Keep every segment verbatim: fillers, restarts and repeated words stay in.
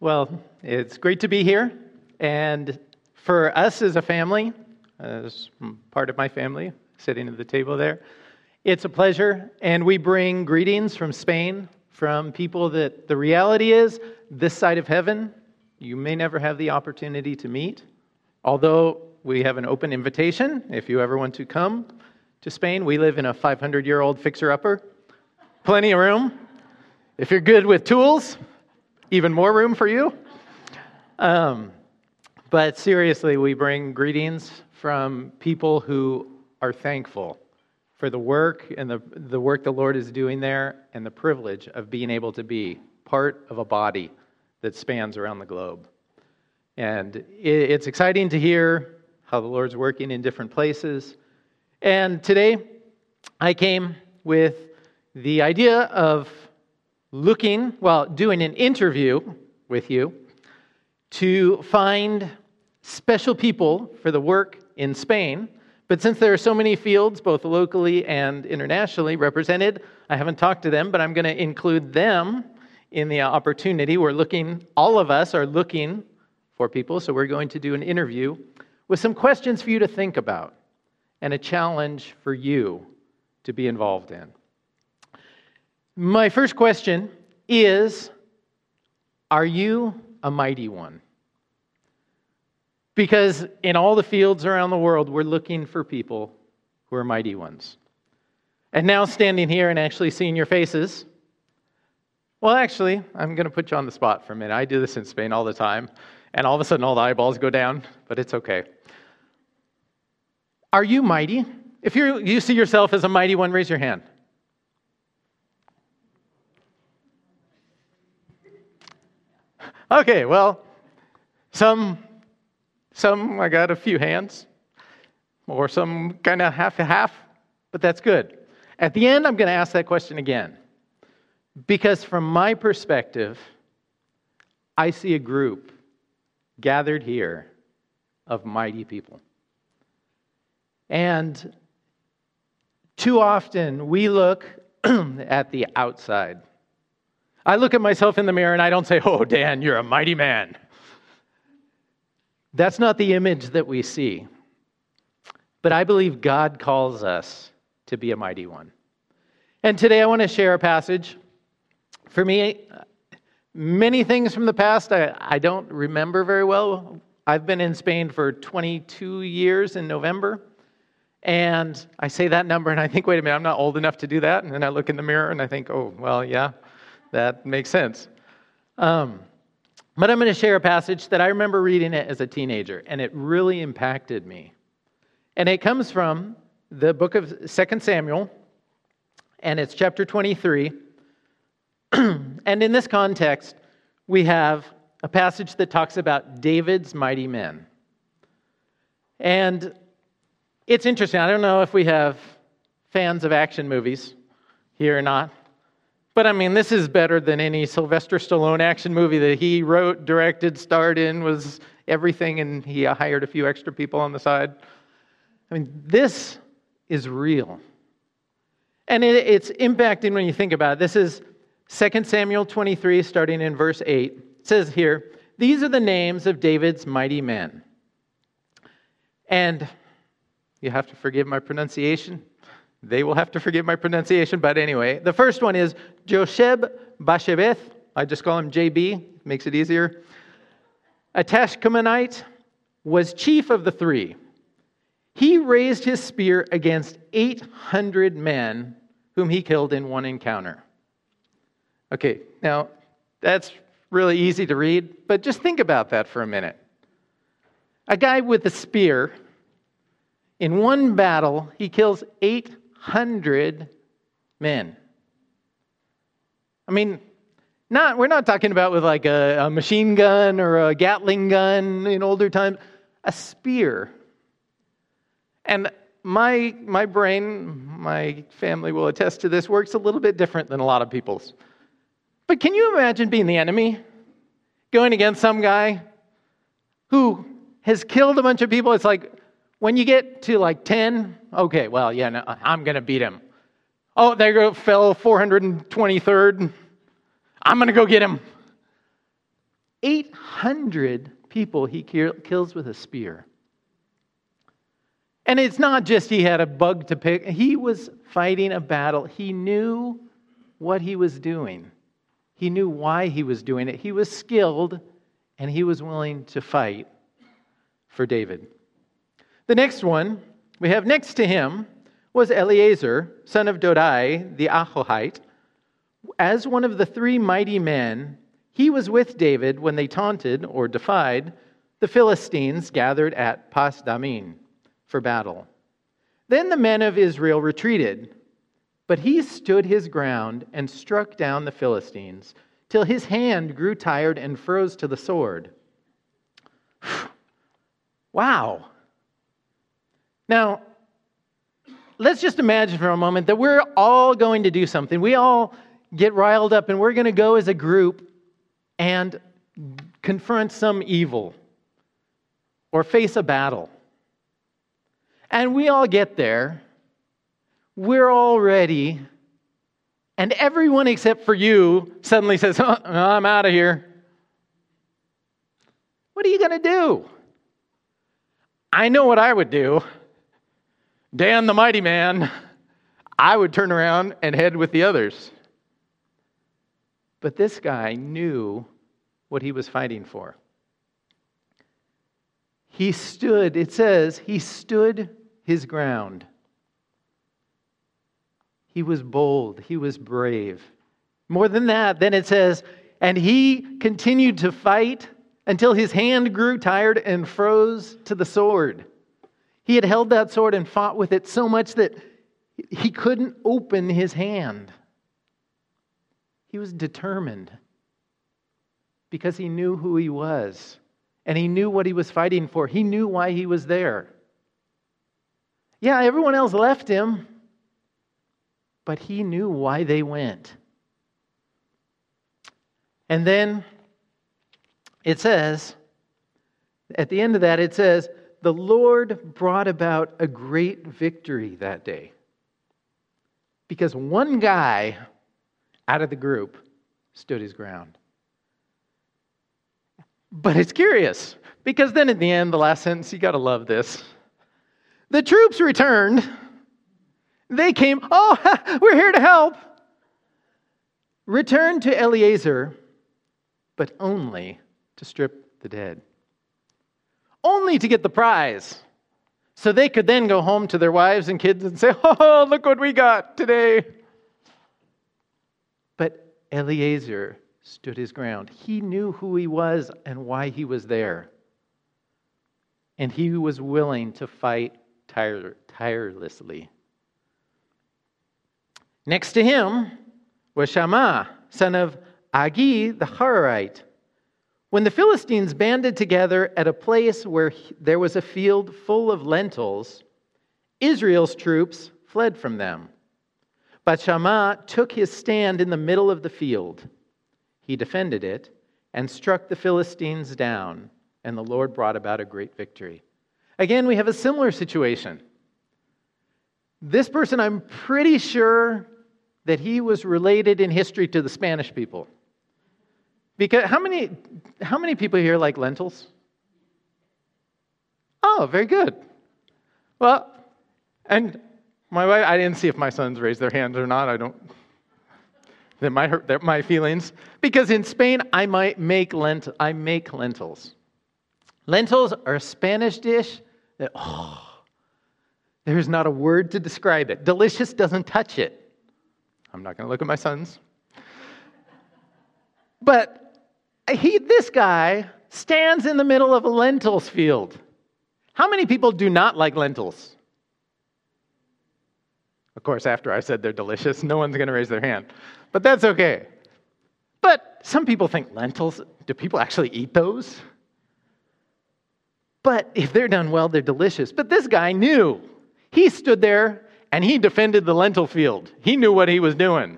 Well, it's great to be here, and for us as a family, as part of my family, sitting at the table there, it's a pleasure, and we bring greetings from Spain, from people that the reality is, this side of heaven, you may never have the opportunity to meet, although we have an open invitation if you ever want to come to Spain. We live in a five hundred year old fixer-upper, plenty of room. If you're good with tools, even more room for you. Um, but seriously, we bring greetings from people who are thankful for the work and the, the work the Lord is doing there and the privilege of being able to be part of a body that spans around the globe. And it, it's exciting to hear how the Lord's working in different places. And today, I came with the idea of looking, well, doing an interview with you to find special people for the work in Spain. But since there are so many fields, both locally and internationally represented, I haven't talked to them, but I'm going to include them in the opportunity. We're looking, all of us are looking for people, so we're going to do an interview with some questions for you to think about and a challenge for you to be involved in. My first question is, are you a mighty one? Because in all the fields around the world, we're looking for people who are mighty ones. And now standing here and actually seeing your faces, well, actually, I'm going to put you on the spot for a minute. I do this in Spain all the time, and all of a sudden all the eyeballs go down, but it's okay. Are you mighty? If you you see yourself as a mighty one, raise your hand. Okay, well, some, some I got a few hands, or some kind of half and half, but that's good. At the end, I'm going to ask that question again, because from my perspective, I see a group gathered here of mighty people. And too often, we look at the outside. I look at myself in the mirror and I don't say, "Oh, Dan, you're a mighty man." That's not the image that we see. But I believe God calls us to be a mighty one. And today I want to share a passage. For me, many things from the past I, I don't remember very well. I've been in Spain for twenty-two years in November. And I say that number and I think, wait a minute, I'm not old enough to do that. And then I look in the mirror and I think, oh, well, yeah. That makes sense. Um, but I'm going to share a passage that I remember reading it as a teenager, and it really impacted me. And it comes from the book of Second Samuel, and it's chapter twenty-three. And in this context, we have a passage that talks about David's mighty men. And it's interesting. I don't know if we have fans of action movies here or not. But I mean, this is better than any Sylvester Stallone action movie that he wrote, directed, starred in, was everything, and he hired a few extra people on the side. I mean, this is real. And it, it's impacting when you think about it. This is Second Samuel twenty-three, starting in verse eight. It says here, "These are the names of David's mighty men." And you have to forgive my pronunciation. They will have to forgive my pronunciation, but anyway. The first one is Josheb-Basshebeth. I just call him J B, makes it easier. A Tashkumanite was chief of the three. He raised his spear against eight hundred men whom he killed in one encounter. Okay, now that's really easy to read, but just think about that for a minute. A guy with a spear, in one battle, he kills eight hundred men. I mean, not we're not talking about with like a, a machine gun or a Gatling gun in older times. A spear. And my my brain, my family will attest to this, works a little bit different than a lot of people's. But can you imagine being the enemy? Going against some guy who has killed a bunch of people? It's like, when you get to like ten, okay, well, yeah, no, I'm going to beat him. Oh, there go, fell four hundred twenty-third. I'm going to go get him. eight hundred people he kills with a spear. And it's not just he had a bug to pick. He was fighting a battle. He knew what he was doing. He knew why he was doing it. He was skilled, and he was willing to fight for David. The next one we have next to him was Eleazar, son of Dodai, the Ahohite. As one of the three mighty men, he was with David when they taunted or defied the Philistines gathered at Pas-dammim for battle. Then the men of Israel retreated, but he stood his ground and struck down the Philistines till his hand grew tired and froze to the sword. Wow. Now, let's just imagine for a moment that we're all going to do something. We all get riled up and we're going to go as a group and confront some evil or face a battle. And we all get there. We're all ready. And everyone except for you suddenly says, oh, I'm out of here. What are you going to do? I know what I would do. Dan the mighty man, I would turn around and head with the others. But this guy knew what he was fighting for. He stood, it says, he stood his ground. He was bold. He was brave. More than that, then it says, and he continued to fight until his hand grew tired and froze to the sword. He had held that sword and fought with it so much that he couldn't open his hand. He was determined because he knew who he was and he knew what he was fighting for. He knew why he was there. Yeah, everyone else left him, but he knew why they went. And then it says, at the end of that, it says, the Lord brought about a great victory that day. Because one guy out of the group stood his ground. But it's curious, because then at the end, the last sentence, you got to love this. The troops returned. They came, oh, we're here to help. Returned to Eleazar, but only to strip the dead. Only to get the prize. So they could then go home to their wives and kids and say, oh, look what we got today. But Eleazar stood his ground. He knew who he was and why he was there. And he was willing to fight tire- tirelessly. Next to him was Shammah, son of Agi the Hararite. When the Philistines banded together at a place where there was a field full of lentils, Israel's troops fled from them. But Shammah took his stand in the middle of the field. He defended it and struck the Philistines down, and the Lord brought about a great victory. Again, we have a similar situation. This person, I'm pretty sure that he was related in history to the Spanish people. Because how many how many people here like lentils? Oh, very good. Well, and my wife, I didn't see if my sons raised their hands or not. I don't. That might hurt my feelings. Because in Spain, I might make lent. I make lentils. Lentils are a Spanish dish that oh, there's not a word to describe it. Delicious doesn't touch it. I'm not going to look at my sons. But he, this guy stands in the middle of a lentils field. How many people do not like lentils? Of course, after I said they're delicious, no one's going to raise their hand. But that's okay. But some people think lentils, do people actually eat those? But if they're done well, they're delicious. But this guy knew. He stood there and he defended the lentil field. He knew what he was doing.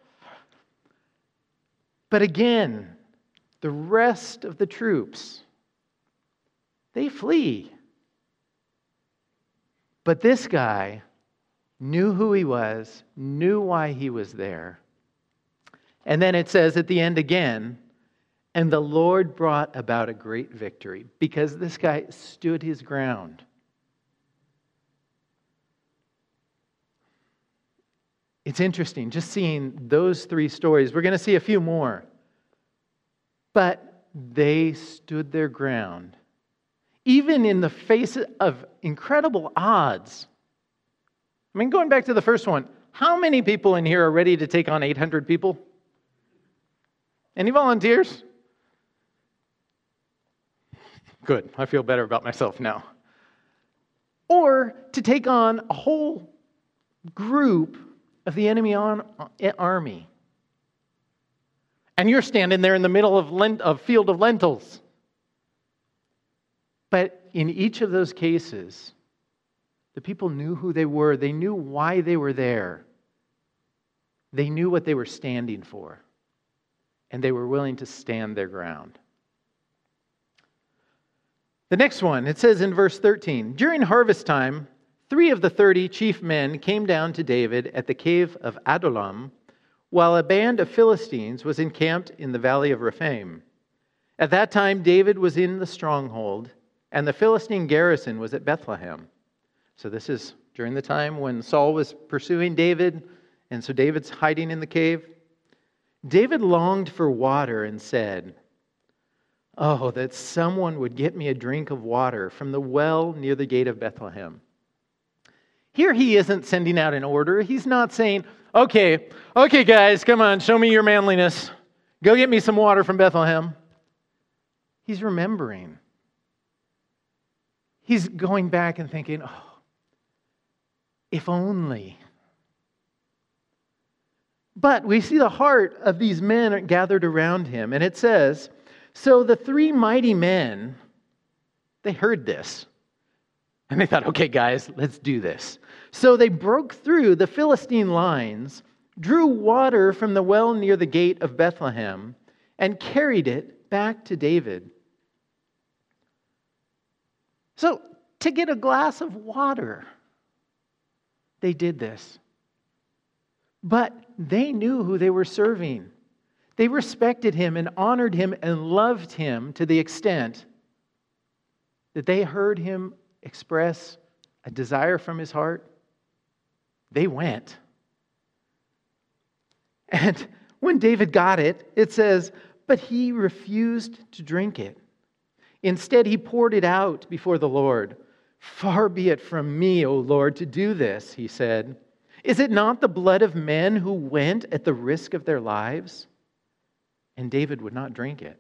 But again, the rest of the troops, they flee. But this guy knew who he was, knew why he was there. And then it says at the end again, And the Lord brought about a great victory because this guy stood his ground. It's interesting just seeing those three stories. We're going to see a few more. But they stood their ground, even in the face of incredible odds. I mean, going back to the first one, how many people in here are ready to take on eight hundred people? Any volunteers? Good, I feel better about myself now. Or to take on a whole group of the enemy on, army. And you're standing there in the middle of lent, of field of lentils. But in each of those cases, the people knew who they were. They knew why they were there. They knew what they were standing for. And they were willing to stand their ground. The next one, it says in verse thirteen, during harvest time, three of the thirty chief men came down to David at the cave of Adullam, while a band of Philistines was encamped in the valley of Rephaim. At that time, David was in the stronghold, and the Philistine garrison was at Bethlehem. So this is during the time when Saul was pursuing David, and so David's hiding in the cave. David longed for water and said, "Oh, that someone would get me a drink of water from the well near the gate of Bethlehem." Here he isn't sending out an order. He's not saying, okay, okay guys, come on, show me your manliness. Go get me some water from Bethlehem. He's remembering. He's going back and thinking, oh, if only. But we see the heart of these men gathered around him. And it says, so the three mighty men, they heard this. And they thought, okay, guys, let's do this. So they broke through the Philistine lines, drew water from the well near the gate of Bethlehem, and carried it back to David. So, to get a glass of water, they did this. But they knew who they were serving. They respected him and honored him and loved him to the extent that they heard him express a desire from his heart. They went. And when David got it, it says, but he refused to drink it. Instead, he poured it out before the Lord. Far be it from me, O Lord, to do this, he said. Is it not the blood of men who went at the risk of their lives? And David would not drink it.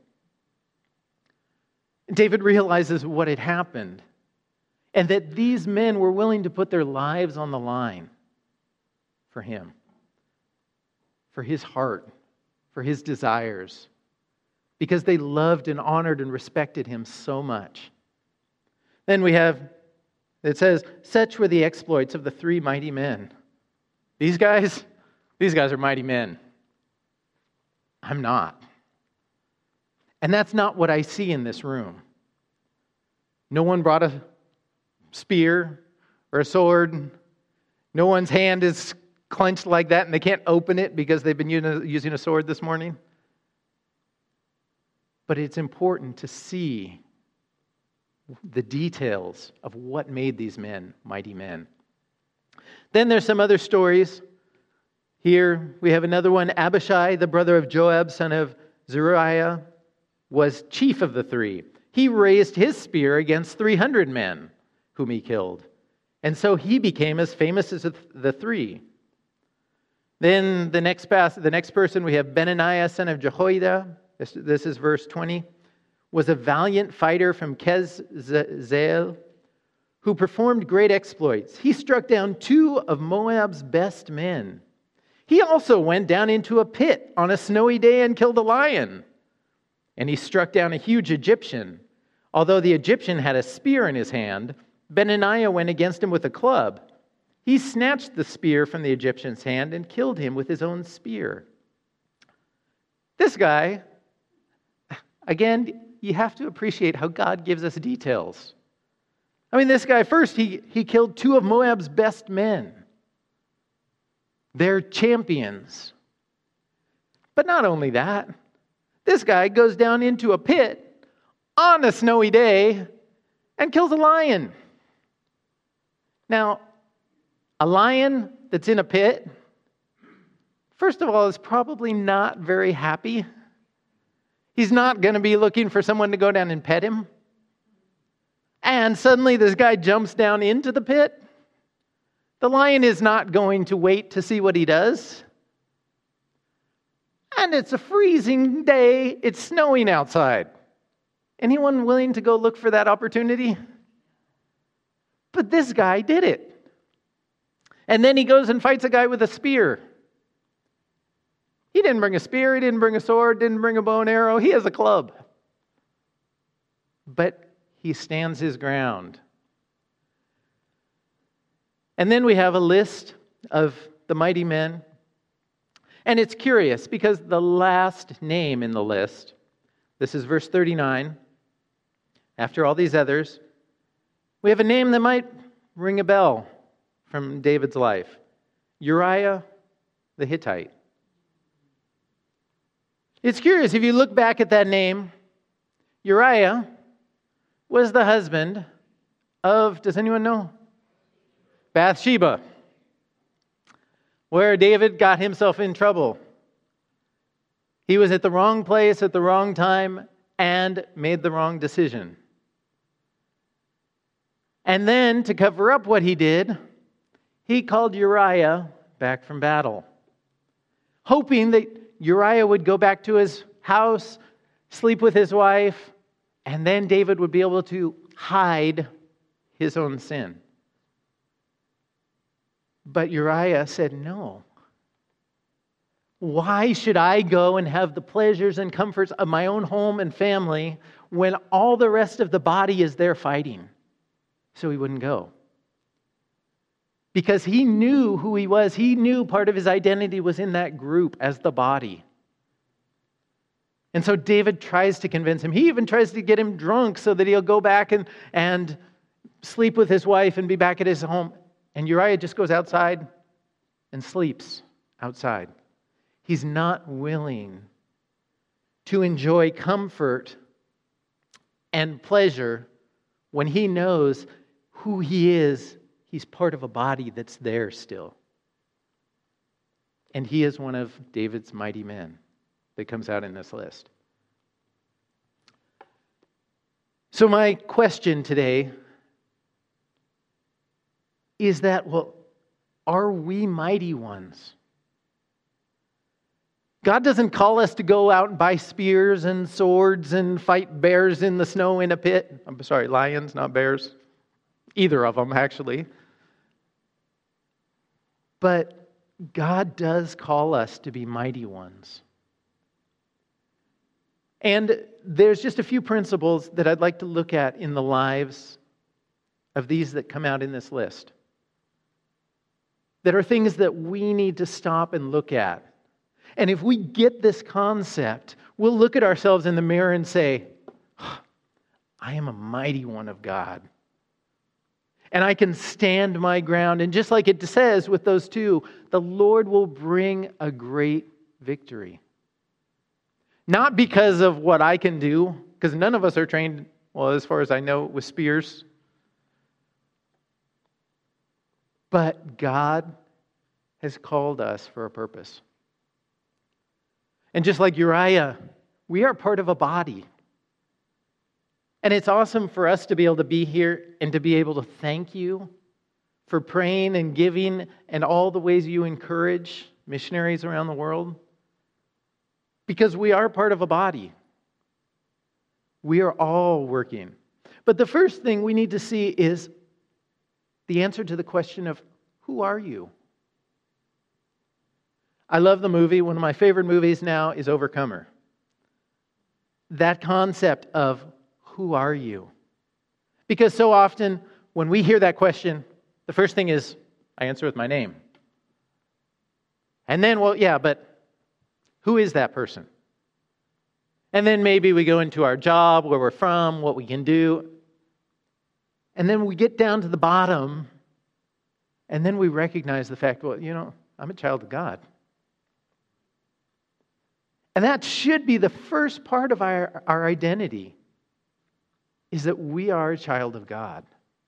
David realizes what had happened, and that these men were willing to put their lives on the line for him, for his heart, for his desires, because they loved and honored and respected him so much. Then we have, it says, such were the exploits of the three mighty men. These guys, these guys are mighty men. I'm not. And that's not what I see in this room. No one brought a spear or a sword. No one's hand is clenched like that and they can't open it because they've been using a sword this morning. But it's important to see the details of what made these men mighty men. Then there's some other stories. Here we have another one. Abishai, the brother of Joab, son of Zeruiah, was chief of the three. He raised his spear against three hundred men whom he killed. And so he became as famous as the three. Then the next pass, the next person we have Benaniah, son of Jehoiada. This, this is verse twenty. Was a valiant fighter from Kezeel who performed great exploits. He struck down two of Moab's best men. He also went down into a pit on a snowy day and killed a lion. And he struck down a huge Egyptian. Although the Egyptian had a spear in his hand, Benaniah went against him with a club. He snatched the spear from the Egyptian's hand and killed him with his own spear. This guy, again, you have to appreciate how God gives us details. I mean, this guy, first, he, he killed two of Moab's best men. They're champions. But not only that, This guy goes down into a pit on a snowy day and kills a lion. Now, a lion that's in a pit, first of all, is probably not very happy. He's not going to be looking for someone to go down and pet him. And suddenly this guy jumps down into the pit. The lion is not going to wait to see what he does. And it's a freezing day. It's snowing outside. Anyone willing to go look for that opportunity? But this guy did it. And then he goes and fights a guy with a spear. He didn't bring a spear, he didn't bring a sword, didn't bring a bow and arrow. He has a club. But he stands his ground. And then we have a list of the mighty men. And it's curious because the last name in the list, this is verse thirty-nine, after all these others, we have a name that might ring a bell from David's life. Uriah the Hittite. It's curious, if you look back at that name, Uriah was the husband of, does anyone know? Bathsheba, where David got himself in trouble. He was at the wrong place at the wrong time and made the wrong decision. And then, to cover up what he did, he called Uriah back from battle, hoping that Uriah would go back to his house, sleep with his wife, and then David would be able to hide his own sin. But Uriah said, no. Why should I go and have the pleasures and comforts of my own home and family when all the rest of the body is there fighting? So he wouldn't go. Because he knew who he was. He knew part of his identity was in that group as the body. And so David tries to convince him. He even tries to get him drunk so that he'll go back and, and sleep with his wife and be back at his home. And Uriah just goes outside and sleeps outside. He's not willing to enjoy comfort and pleasure when he knows who he is. He's part of a body that's there still. And he is one of David's mighty men that comes out in this list. So my question today is that, well, are we mighty ones? God doesn't call us to go out and buy spears and swords and fight bears in the snow in a pit. I'm sorry, lions, not bears. Either of them, actually. But God does call us to be mighty ones. And there's just a few principles that I'd like to look at in the lives of these that come out in this list, that are things that we need to stop and look at. And if we get this concept, we'll look at ourselves in the mirror and say, I am a mighty one of God. And I can stand my ground. And just like it says with those two, the Lord will bring a great victory. Not because of what I can do, because none of us are trained, well, as far as I know, with spears. But God has called us for a purpose. And just like Uriah, we are part of a body. And it's awesome for us to be able to be here and to be able to thank you for praying and giving and all the ways you encourage missionaries around the world. Because we are part of a body. We are all working. But the first thing we need to see is the answer to the question of, who are you? I love the movie. One of my favorite movies now is Overcomer. That concept of, who are you? Because so often when we hear that question, the first thing is, I answer with my name. And then, well, yeah, but who is that person? And then maybe we go into our job, where we're from, what we can do. And then we get down to the bottom, and then we recognize the fact, well, you know, I'm a child of God. And that should be the first part of our, our identity, is that we are a child of God.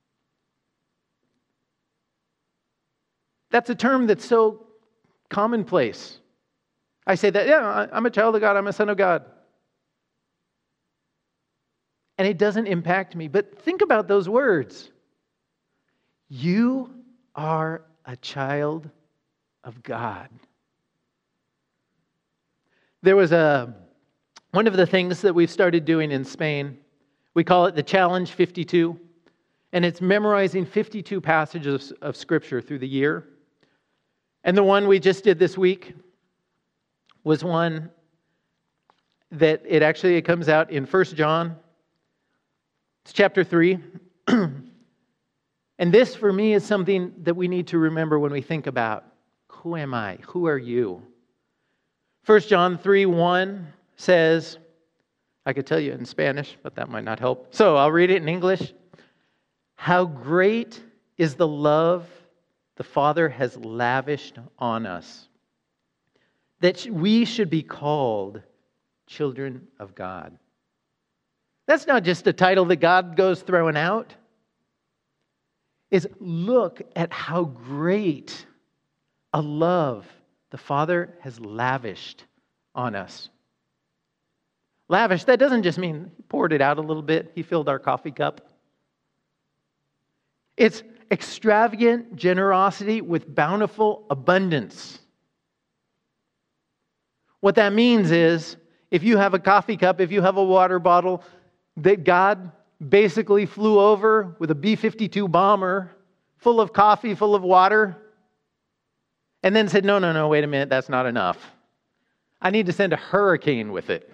That's a term that's so commonplace. I say that, yeah, I'm a child of God, I'm a son of God. And it doesn't impact me. But think about those words. You are a child of God. There was a one of the things that we've started doing in Spain. We call it the Challenge fifty-two. And it's memorizing fifty-two passages of Scripture through the year. And the one we just did this week was one that it actually it comes out in First John. It's chapter three. And this, for me, is something that we need to remember when we think about, who am I? Who are you? First John three one says, I could tell you in Spanish, but that might not help. So I'll read it in English. How great is the love the Father has lavished on us, that we should be called children of God. That's not just a title that God goes throwing out. It's look at how great a love the Father has lavished on us. Lavish, that doesn't just mean he poured it out a little bit. He filled our coffee cup. It's extravagant generosity with bountiful abundance. What that means is, if you have a coffee cup, if you have a water bottle that God basically flew over with a B fifty-two bomber full of coffee, full of water, and then said, no, no, no, wait a minute, that's not enough. I need to send a hurricane with it.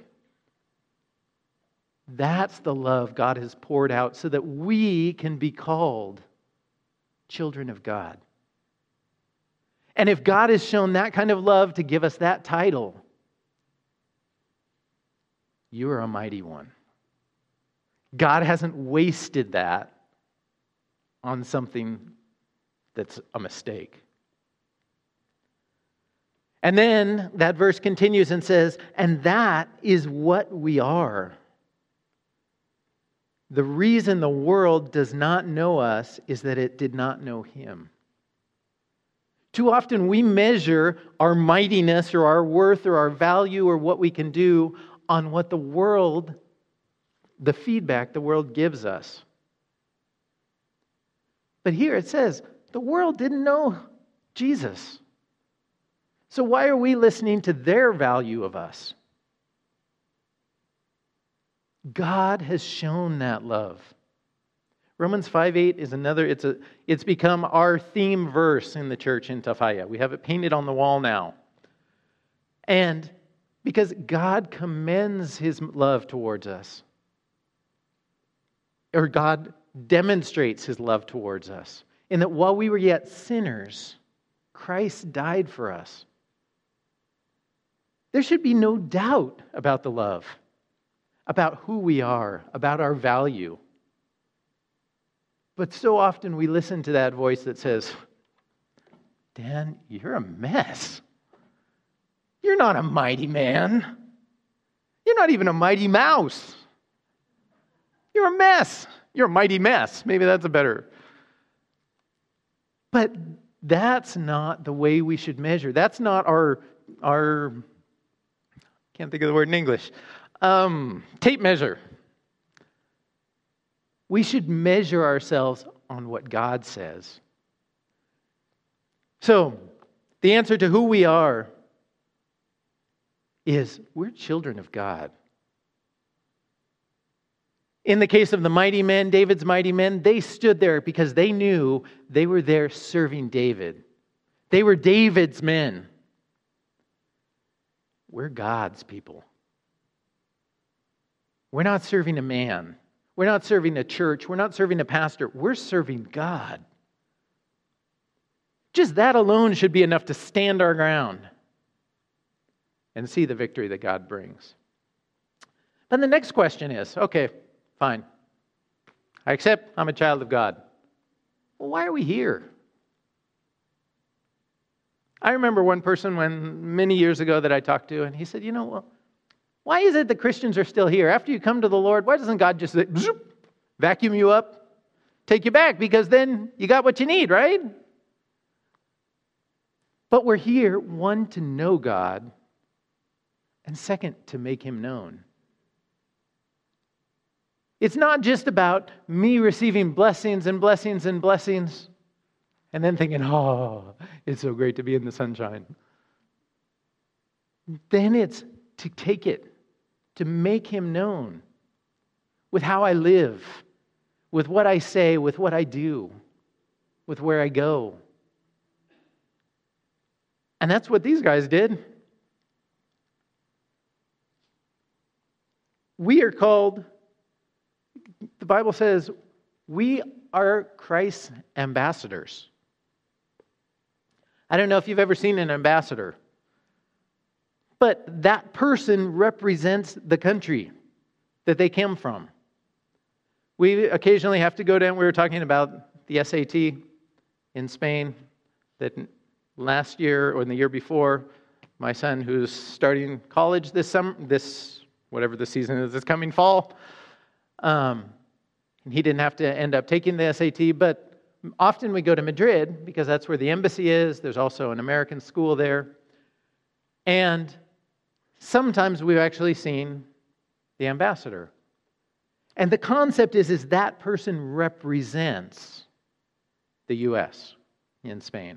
That's the love God has poured out so that we can be called children of God. And if God has shown that kind of love to give us that title, you are a mighty one. God hasn't wasted that on something that's a mistake. And then that verse continues and says, and that is what we are. The reason the world does not know us is that it did not know Him. Too often we measure our mightiness or our worth or our value or what we can do on what the world, the feedback the world gives us. But here it says, the world didn't know Jesus. So why are we listening to their value of us? God has shown that love. Romans five eight is another, it's a it's become our theme verse in the church in Tafaya. We have it painted on the wall now. And because God commends His love towards us, or God demonstrates His love towards us, in that while we were yet sinners, Christ died for us. There should be no doubt about the love, about who we are, about our value. But so often we listen to that voice that says, Dan, you're a mess. You're not a mighty man. You're not even a mighty mouse. You're a mess. You're a mighty mess. Maybe that's a better. But that's not the way we should measure. That's not our, our can't think of the word in English, um, tape measure. We should measure ourselves on what God says. So, the answer to who we are is we're children of God. In the case of the mighty men, David's mighty men, they stood there because they knew they were there serving David. They were David's men. We're God's people. We're not serving a man. We're not serving a church. We're not serving a pastor. We're serving God. Just that alone should be enough to stand our ground and see the victory that God brings. Then the next question is, okay, fine. I accept I'm a child of God. Well, why are we here? I remember one person when many years ago that I talked to, and he said, you know, well, Why is it that Christians are still here? After you come to the Lord, why doesn't God just zoop, vacuum you up, take you back? Because then you got what you need, right? But we're here, one, to know God, and second, to make Him known. It's not just about me receiving blessings and blessings and blessings and then thinking, oh, it's so great to be in the sunshine. Then it's to take it, to make Him known with how I live, with what I say, with what I do, with where I go. And that's what these guys did. We are called, the Bible says, we are Christ's ambassadors. I don't know if you've ever seen an ambassador, but that person represents the country that they came from. We occasionally have to go down, we were talking about the S A T in Spain, that last year or the year before, my son who's starting college this summer, this, whatever the season is, this coming fall, um, he didn't have to end up taking the S A T, but often we go to Madrid because that's where the embassy is. There's also an American school there. And sometimes we've actually seen the ambassador. And the concept is, is that person represents the U S in Spain.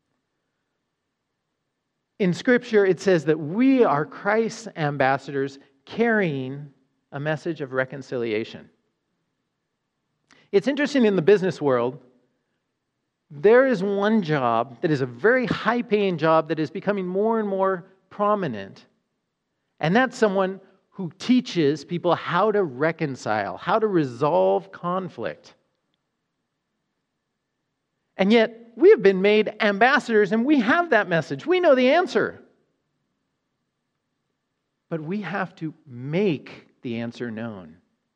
In Scripture, it says that we are Christ's ambassadors carrying a message of reconciliation. It's interesting in the business world, there is one job that is a very high-paying job that is becoming more and more prominent. And that's someone who teaches people how to reconcile, how to resolve conflict. And yet, we have been made ambassadors and we have that message. We know the answer. But we have to make the answer known.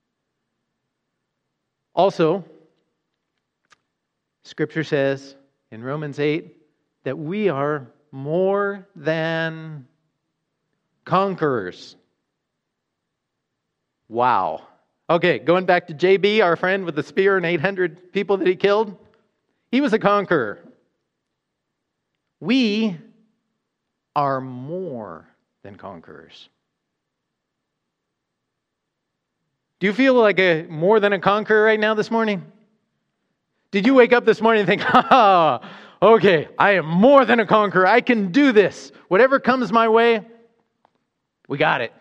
Also, Scripture says in Romans eight that we are more than conquerors. Wow. Okay, going back to J B, our friend with the spear and eight hundred people that he killed. He was a conqueror. We are more than conquerors. Do you feel like a more than a conqueror right now this morning? Did you wake up this morning and think, ah, okay, I am more than a conqueror. I can do this. Whatever comes my way, we got it.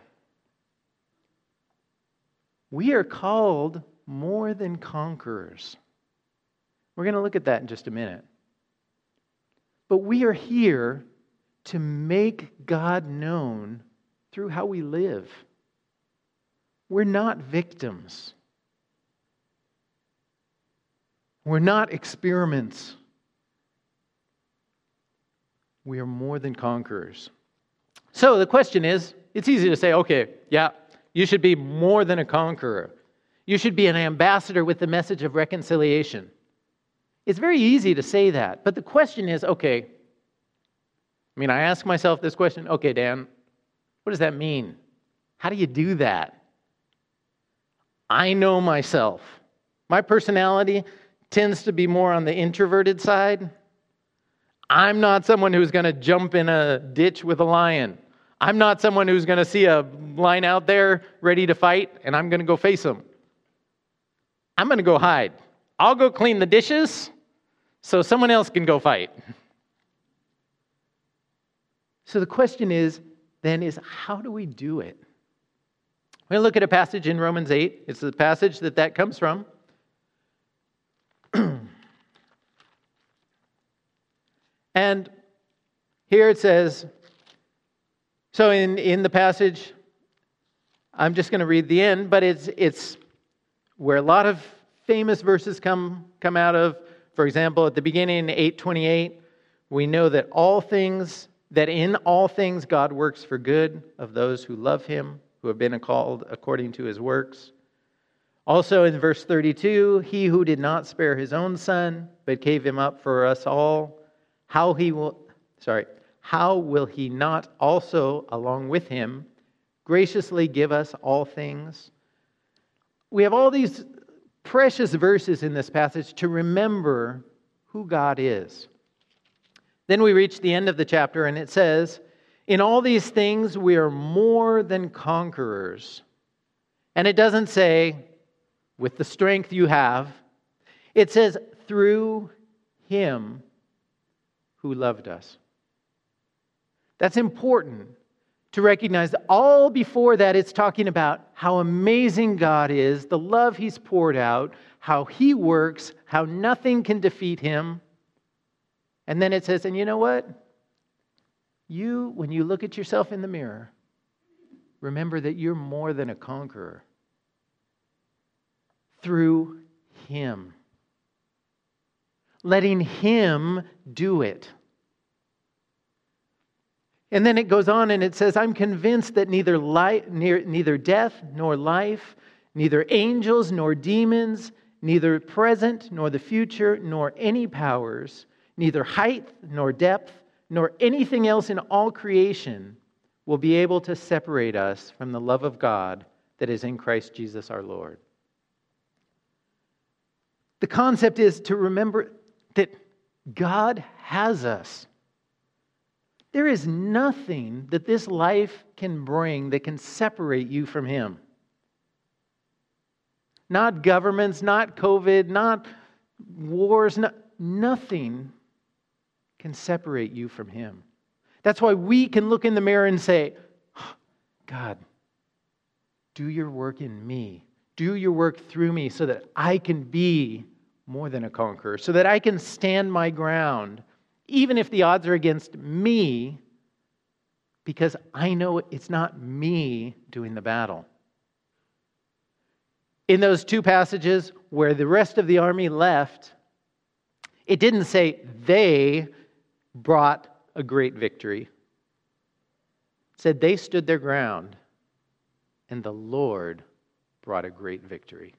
We are called more than conquerors. We're going to look at that in just a minute. But we are here to make God known through how we live. We're not victims. We're not experiments. We are more than conquerors. So the question is, it's easy to say, okay, yeah, you should be more than a conqueror. You should be an ambassador with the message of reconciliation. It's very easy to say that, but the question is, okay, I mean, I ask myself this question, okay, Dan, what does that mean? How do you do that? I know myself. My personality tends to be more on the introverted side. I'm not someone who's going to jump in a ditch with a lion. I'm not someone who's going to see a lion out there ready to fight, and I'm going to go face him. I'm going to go hide. I'll go clean the dishes so someone else can go fight. So the question is, then, is how do we do it? We're going to look at a passage in Romans eight. It's the passage that that comes from. And here it says, so in, in the passage, I'm just going to read the end, but it's it's where a lot of famous verses come, come out of. For example, at the beginning, eight twenty-eight, we know that all things, that in all things God works for good of those who love Him, who have been called according to His works. Also in verse thirty-two, He who did not spare His own Son, but gave Him up for us all, how He will, sorry, how will He not also, along with Him, graciously give us all things. We have all these precious verses in this passage to remember who God is. Then we reach the end of the chapter and it says, in all these things we are more than conquerors. And it doesn't say, with the strength you have. It says, through Him who loved us. That's important to recognize that all before that it's talking about how amazing God is, the love He's poured out, how He works, how nothing can defeat Him. And then it says, and you know what? You, when you look at yourself in the mirror, remember that you're more than a conqueror. Through Him. Letting Him do it. And then it goes on and it says, I'm convinced that neither life, neither death nor life, neither angels nor demons, neither present nor the future, nor any powers, neither height nor depth, nor anything else in all creation will be able to separate us from the love of God that is in Christ Jesus our Lord. The concept is to remember that God has us. There is nothing that this life can bring that can separate you from Him. Not governments, not COVID, not wars, not, nothing can separate you from Him. That's why we can look in the mirror and say, oh, God, do your work in me. Do your work through me so that I can be more than a conqueror, so that I can stand my ground, even if the odds are against me, because I know it's not me doing the battle. In those two passages where the rest of the army left, it didn't say they brought a great victory. It said they stood their ground, and the Lord brought a great victory.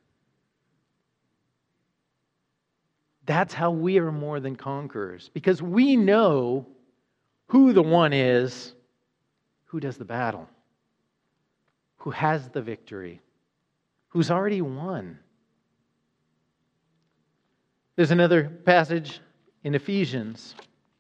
That's how we are more than conquerors, because we know who the one is who does the battle, who has the victory, who's already won. There's another passage in Ephesians.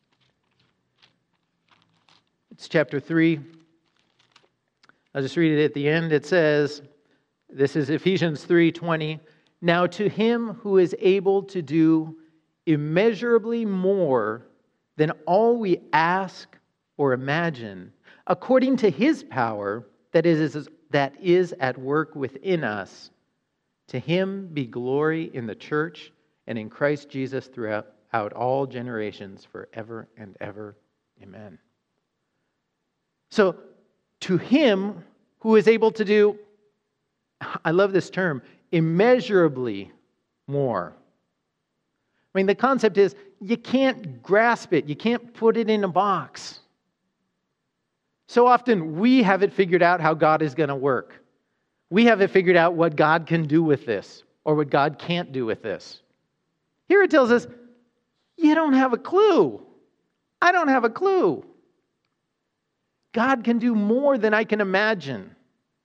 It's chapter three. I'll just read it at the end. It says, this is Ephesians three twenty. Now to Him who is able to do immeasurably more than all we ask or imagine, according to His power that is, that is at work within us, to Him be glory in the church and in Christ Jesus throughout all generations, forever and ever. Amen. So, to Him who is able to do, I love this term, immeasurably more. I mean, the concept is you can't grasp it. You can't put it in a box. So often we have it figured out how God is going to work. We have it figured out what God can do with this or what God can't do with this. Here it tells us, you don't have a clue. I don't have a clue. God can do more than I can imagine.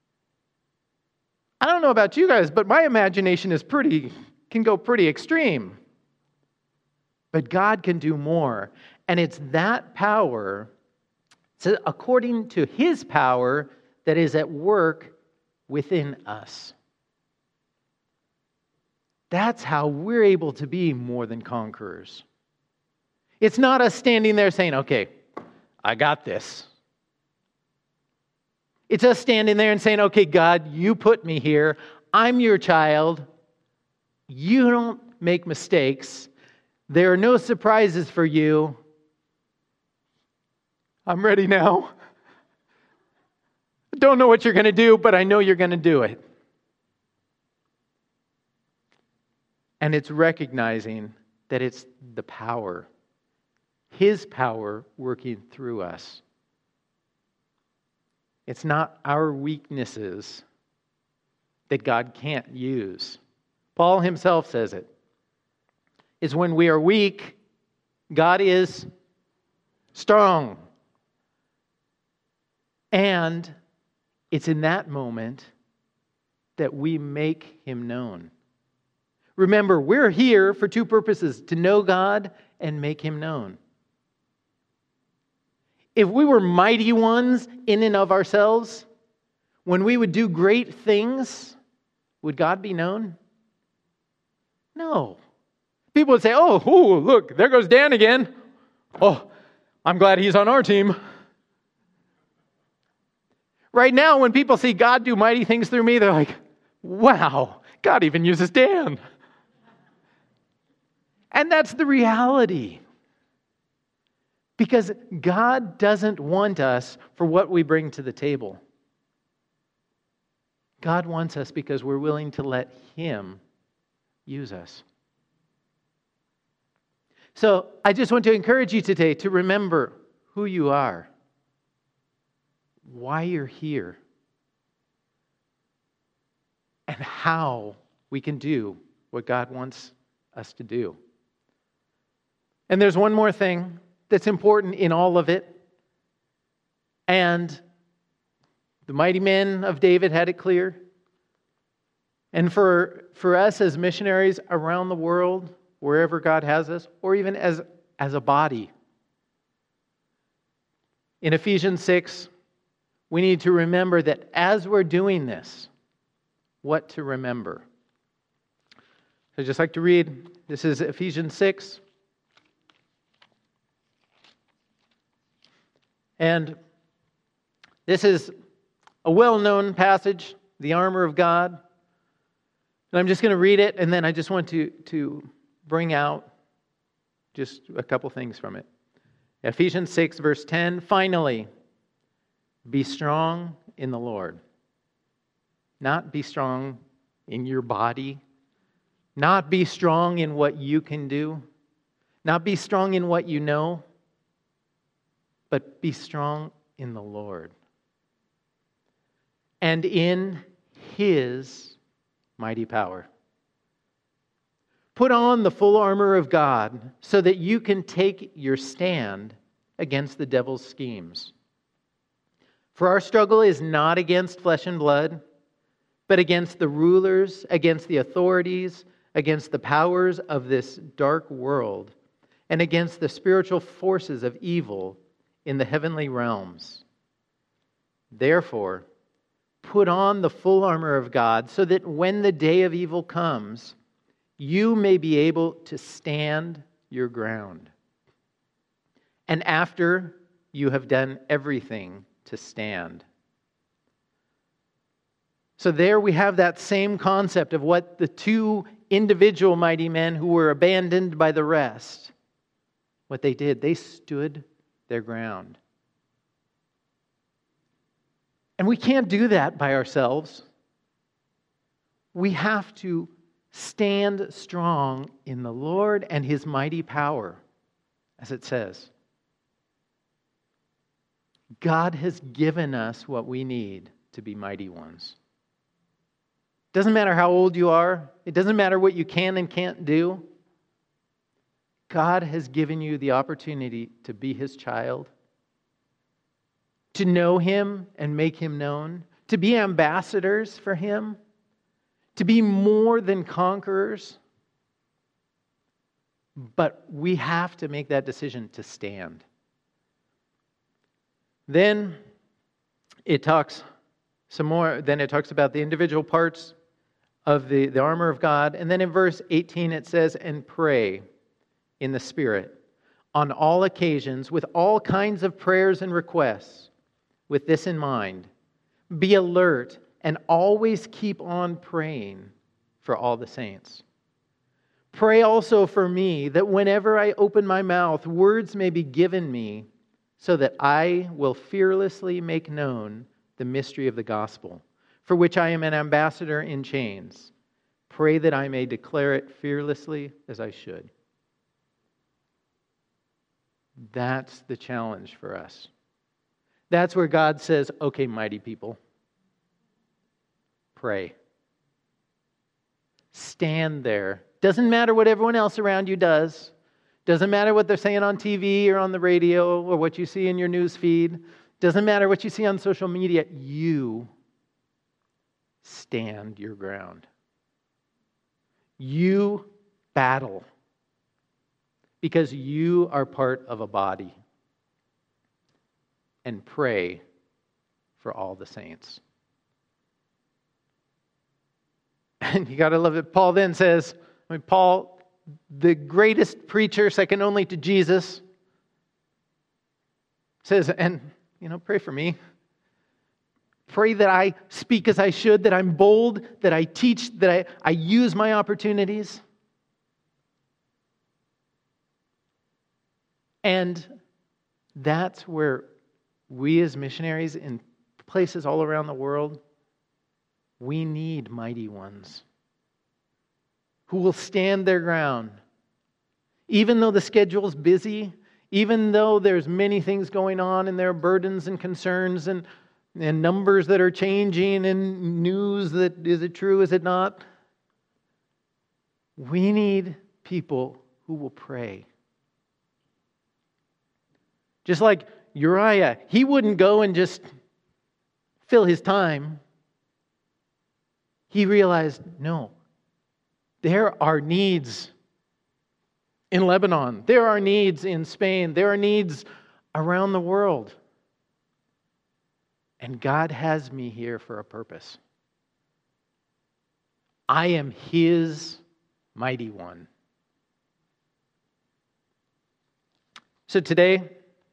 I don't know about you guys, but my imagination is pretty, can go pretty extreme. But God can do more. And it's that power, so according to His power, that is at work within us. That's how we're able to be more than conquerors. It's not us standing there saying, okay, I got this. It's us standing there and saying, okay, God, you put me here. I'm your child. You don't make mistakes. There are no surprises for you. I'm ready now. I don't know what you're going to do, but I know you're going to do it. And it's recognizing that it's the power, His power working through us. It's not our weaknesses that God can't use. Paul himself says it. It's when we are weak, God is strong. And it's in that moment that we make Him known. Remember, we're here for two purposes, to know God and make Him known. If we were mighty ones in and of ourselves, when we would do great things, would God be known? No. People would say, oh, ooh, look, there goes Dan again. Oh, I'm glad he's on our team. Right now, when people see God do mighty things through me, they're like, wow, God even uses Dan. And that's the reality. Because God doesn't want us for what we bring to the table. God wants us because we're willing to let Him use us. So I just want to encourage you today to remember who you are, why you're here, and how we can do what God wants us to do. And there's one more thing that's important in all of it. And the mighty men of David had it clear. And for, for us as missionaries around the world, wherever God has us, or even as, as a body. In Ephesians six, we need to remember that as we're doing this, what to remember. So I'd just like to read, this is Ephesians six. And this is a well-known passage, the armor of God. And I'm just going to read it, and then I just want to, to bring out just a couple things from it. Ephesians six, verse ten, finally, be strong in the Lord. Not be strong in your body. Not be strong in what you can do. Not be strong in what you know. But be strong in the Lord. And in His mighty power. Put on the full armor of God so that you can take your stand against the devil's schemes. For our struggle is not against flesh and blood, but against the rulers, against the authorities, against the powers of this dark world, and against the spiritual forces of evil in the heavenly realms. Therefore, put on the full armor of God so that when the day of evil comes, you may be able to stand your ground. And after you have done everything, to stand. So there we have that same concept of what the two individual mighty men who were abandoned by the rest, what they did, they stood their ground. And we can't do that by ourselves. We have to stand strong in the Lord and His mighty power, as it says. God has given us what we need to be mighty ones. It doesn't matter how old you are. It doesn't matter what you can and can't do. God has given you the opportunity to be His child, to know Him and make Him known, to be ambassadors for Him, to be more than conquerors. But we have to make that decision to stand. Then it talks some more, then it talks about the individual parts of the, the armor of God. And then in verse eighteen it says, and pray in the Spirit on all occasions with all kinds of prayers and requests. With this in mind, be alert and always keep on praying for all the saints. Pray also for me that whenever I open my mouth, words may be given me so that I will fearlessly make known the mystery of the gospel, for which I am an ambassador in chains. Pray that I may declare it fearlessly as I should. That's the challenge for us. That's where God says, okay, mighty people, pray. Stand there. Doesn't matter what everyone else around you does. Doesn't matter what they're saying on T V or on the radio or what you see in your news feed. Doesn't matter what you see on social media. You stand your ground. You battle because you are part of a body. And pray for all the saints. And you got to love it. Paul then says, I mean, Paul, the greatest preacher, second only to Jesus, says, and, you know, pray for me. Pray that I speak as I should, that I'm bold, that I teach, that I, I use my opportunities. And that's where we as missionaries in places all around the world, we need mighty ones who will stand their ground. Even though the schedule's busy, even though there's many things going on and there are burdens and concerns and, and numbers that are changing and news that is it true, is it not? We need people who will pray. Just like Uriah, he wouldn't go and just fill his time. He realized, no, there are needs in Lebanon. There are needs in Spain. There are needs around the world. And God has me here for a purpose. I am His mighty one. So today,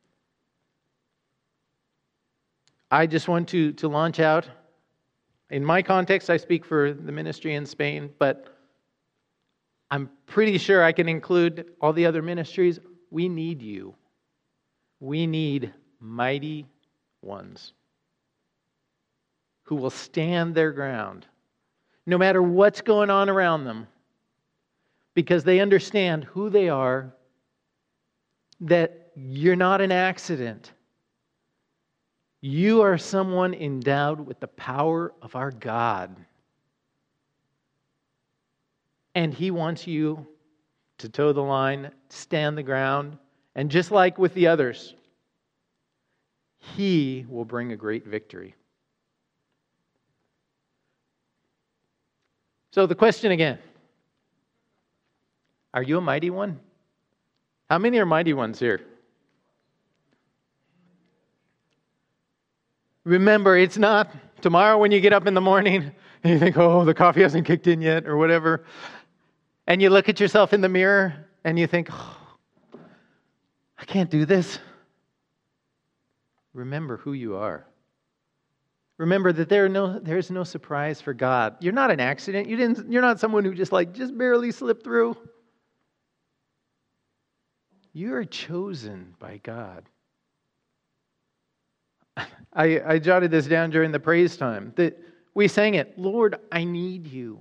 I just want to, to launch out. In my context, I speak for the ministry in Spain, but I'm pretty sure I can include all the other ministries. We need you. We need mighty ones who will stand their ground, no matter what's going on around them, because they understand who they are, that you're not an accident. You are someone endowed with the power of our God. And He wants you to toe the line, stand the ground, and just like with the others, He will bring a great victory. So the question again, are you a mighty one? How many are mighty ones here? Remember, it's not tomorrow when you get up in the morning and you think, oh, the coffee hasn't kicked in yet or whatever. And you look at yourself in the mirror and you think, oh, I can't do this. Remember who you are. Remember that there are no, there's no surprise for God. You're not an accident. You didn't, you're not someone who just like just barely slipped through. You are chosen by God. I, I jotted this down during the praise time, that we sang it, Lord, I need you.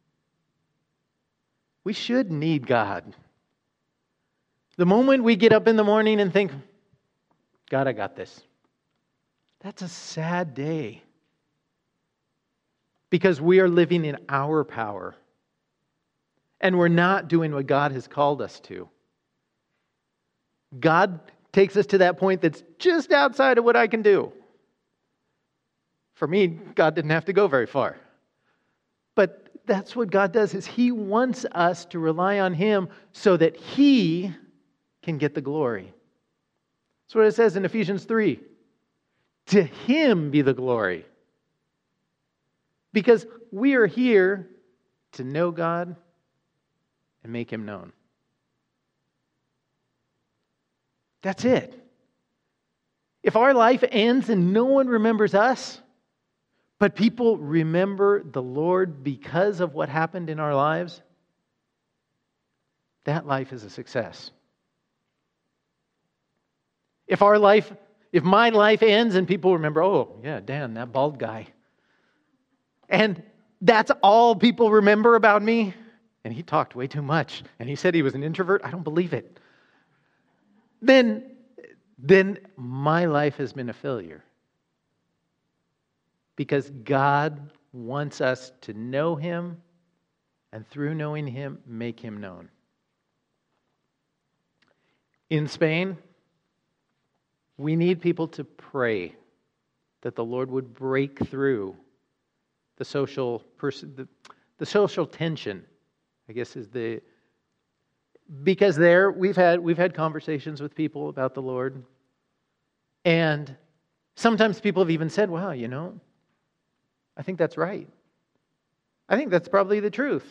We should need God. The moment we get up in the morning and think, God, I got this, that's a sad day. Because we are living in our power. And we're not doing what God has called us to. God takes us to that point that's just outside of what I can do. For me, God didn't have to go very far. But that's what God does, is He wants us to rely on Him so that He can get the glory. That's what it says in Ephesians three. To Him be the glory. Because we are here to know God and make Him known. That's it. If our life ends and no one remembers us, but people remember the Lord because of what happened in our lives, that life is a success. If our life, if my life ends and people remember, oh, yeah, Dan, that bald guy, and that's all people remember about me, and he talked way too much, and he said he was an introvert, I don't believe it. Then, then my life has been a failure. Because God wants us to know Him, and through knowing Him, make Him known. In Spain, we need people to pray that the Lord would break through the social person, the, the social tension, I guess is the, because there we've had we've had conversations with people about the Lord, and sometimes people have even said, "Wow, you know, I think that's right. I think that's probably the truth."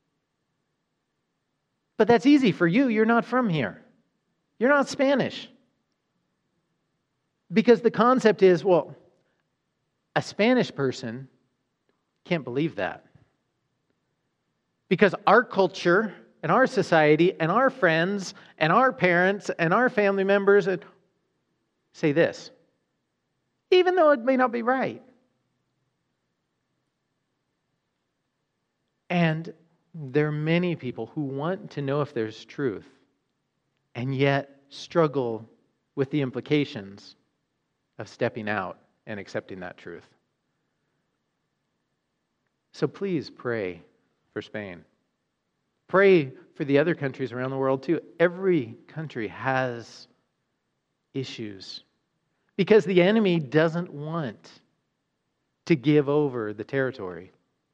But that's easy for you. You're not from here. You're not Spanish. Because the concept is, well, a Spanish person can't believe that. Because our culture and our society and our friends and our parents and our family members say this, even though it may not be right. And there are many people who want to know if there's truth and yet struggle with the implications of stepping out and accepting that truth. So please pray for Spain. Pray for the other countries around the world too. Every country has issues because the enemy doesn't want to give over the territory.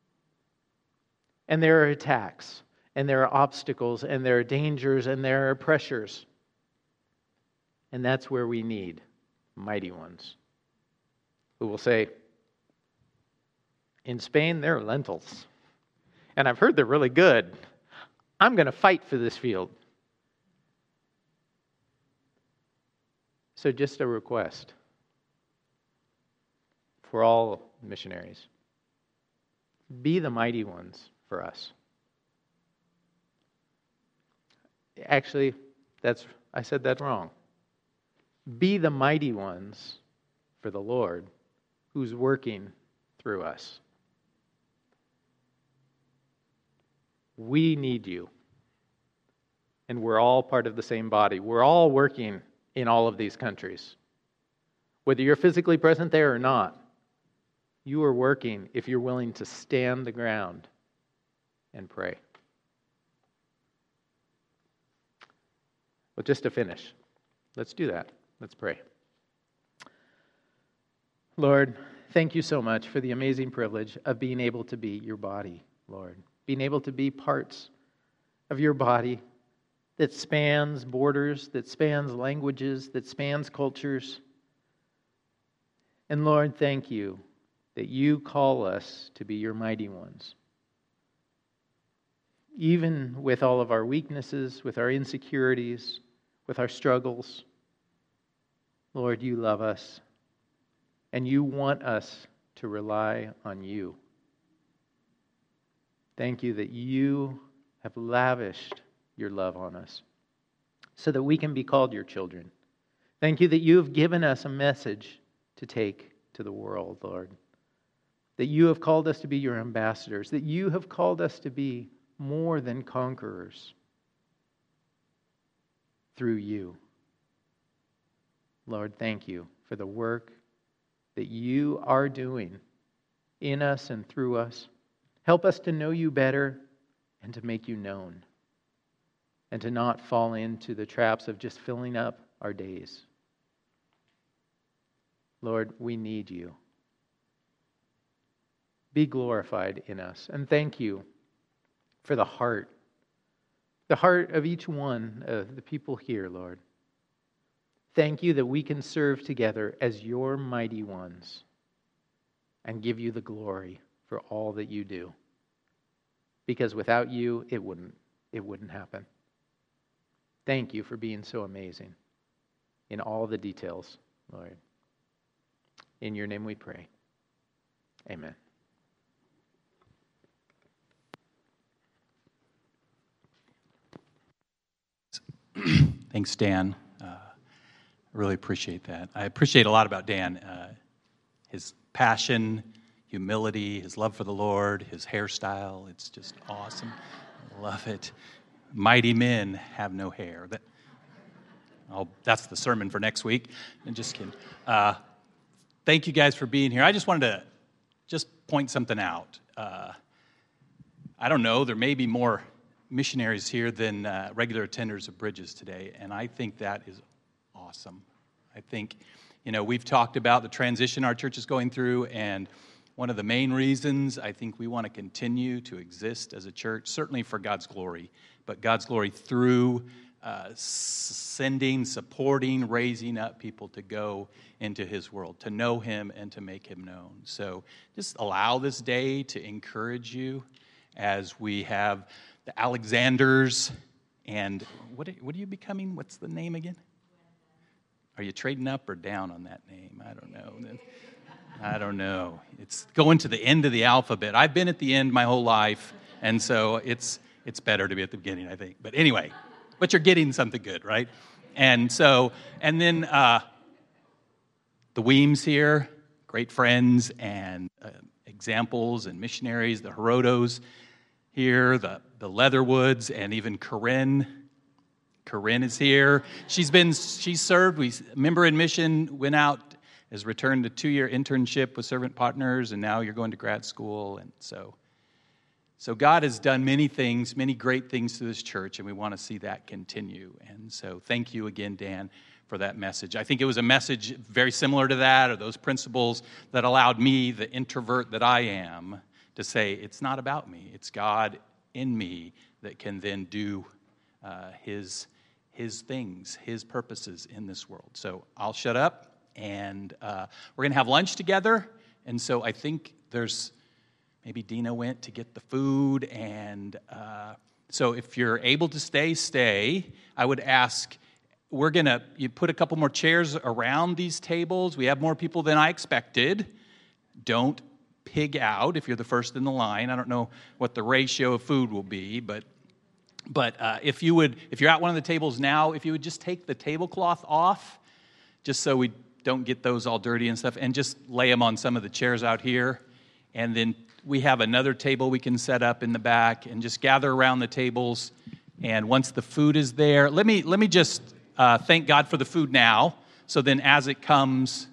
And there are attacks, and there are obstacles, and there are dangers, and there are pressures. And that's where we need mighty ones who will say, in Spain, there are lentils. And I've heard they're really good. I'm going to fight for this field. So just a request for all missionaries. Be the mighty ones for us. Actually, that's I said that wrong. Be the mighty ones for the Lord who's working through us. We need you. And we're all part of the same body. We're all working in all of these countries. Whether you're physically present there or not, you are working if you're willing to stand the ground and pray. Well, just to finish, let's do that. Let's pray. Lord, thank you so much for the amazing privilege of being able to be your body, Lord. Being able to be parts of your body that spans borders, that spans languages, that spans cultures. And Lord, thank you that you call us to be your mighty ones. Even with all of our weaknesses, with our insecurities, with our struggles, Lord, you love us, and you want us to rely on you. Thank you that you have lavished your love on us so that we can be called your children. Thank you that you have given us a message to take to the world, Lord. That you have called us to be your ambassadors, that you have called us to be more than conquerors through you. Lord, thank you for the work that you are doing in us and through us. Help us to know you better and to make you known, and to not fall into the traps of just filling up our days. Lord, we need you. Be glorified in us. And thank you for the heart, the heart of each one of the people here, Lord. Thank you that we can serve together as your mighty ones and give you the glory for all that you do. Because without you, it wouldn't, it wouldn't happen. Thank you for being so amazing in all the details, Lord. In your name we pray. Amen. Thanks, Dan. Uh, I really appreciate that. I appreciate a lot about Dan. Uh, his passion, humility, his love for the Lord, his hairstyle. It's just awesome. I love it. Mighty men have no hair. That, oh, that's the sermon for next week. I'm just kidding. Uh, thank you guys for being here. I just wanted to just point something out. Uh, I don't know, there may be more missionaries here than uh, regular attenders of Bridges today, and I think that is awesome. I think, you know, we've talked about the transition our church is going through, and one of the main reasons I think we want to continue to exist as a church, certainly for God's glory, but God's glory through uh, sending, supporting, raising up people to go into his world, to know him and to make him known. So just allow this day to encourage you as we have the Alexanders and what are, what are you becoming? What's the name again? Are you trading up or down on that name? I don't know. I don't know. It's going to the end of the alphabet. I've been at the end my whole life, and so it's it's better to be at the beginning, I think. But anyway, but you're getting something good, right? And so, and then uh, the Weems here, great friends and uh, examples and missionaries, the Herodos here, the, the Leatherwoods, and even Corinne. Corinne is here. She's been, she served, we member in mission, went out, has returned a two-year internship with Servant Partners, and now you're going to grad school. And so, so God has done many things, many great things to this church, and we want to see that continue. And so thank you again, Dan, for that message. I think it was a message very similar to that, or those principles that allowed me, the introvert that I am, to say, it's not about me. It's God in me that can then do uh, his, his things, his purposes in this world. So I'll shut up, and uh, we're going to have lunch together. And so I think there's, maybe Dina went to get the food. And uh, so if you're able to stay, stay. I would ask, we're going to, you put a couple more chairs around these tables. We have more people than I expected. Don't pig out if you're the first in the line. I don't know what the ratio of food will be, but but uh, if you would, if you're at one of the tables now, if you would just take the tablecloth off, just so we don't get those all dirty and stuff, and just lay them on some of the chairs out here, and then we have another table we can set up in the back, and just gather around the tables. And once the food is there, let me let me just uh, thank God for the food now. So then, as it comes,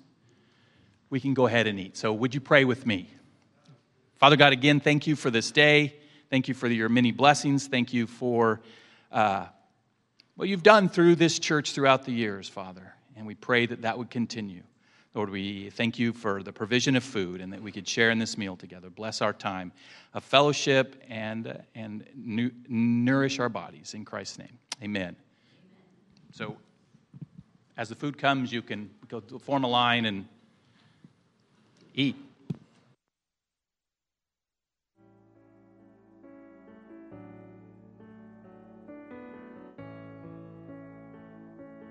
we can go ahead and eat. So would you pray with me? Father God, again, thank you for this day. Thank you for your many blessings. Thank you for uh, what you've done through this church throughout the years, Father. And we pray that that would continue. Lord, we thank you for the provision of food and that we could share in this meal together. Bless our time of fellowship and, uh, and nu- nourish our bodies. In Christ's name, amen. So as the food comes, you can go form a line and eat.